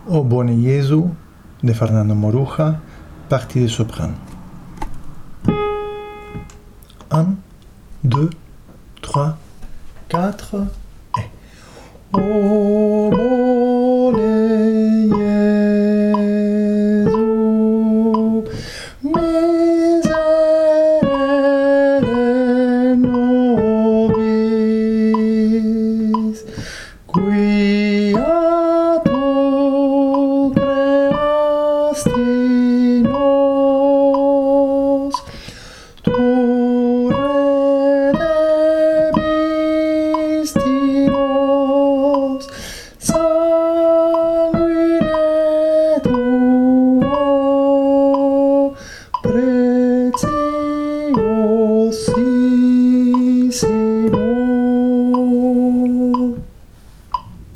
O Bone Jesu de Fernando Moruja, partie de soprano. 1, 2, 3, 4 et O Bone Jesu, miserere nobis, quia tu creasti nos, tu redemisti nos,